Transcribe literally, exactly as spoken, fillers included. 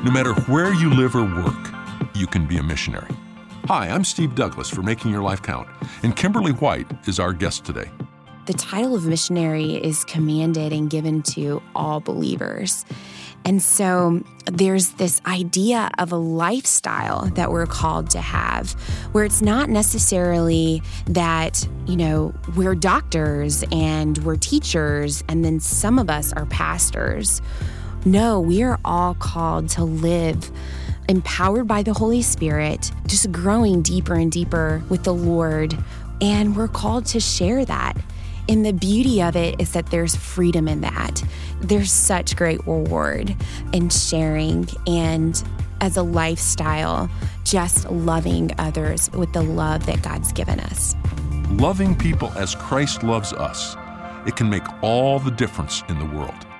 No matter where you live or work, you can be a missionary. Hi, I'm Steve Douglas for Making Your Life Count, and Kimberly White is our guest today. The title of missionary is commanded and given to all believers. And so there's this idea of a lifestyle that we're called to have, where it's not necessarily that, you know, we're doctors and we're teachers, and then some of us are pastors. No, we are all called to live empowered by the Holy Spirit, just growing deeper and deeper with the Lord. And we're called to share that. And the beauty of it is that there's freedom in that. There's such great reward in sharing and as a lifestyle, just loving others with the love that God's given us. Loving people as Christ loves us, it can make all the difference in the world.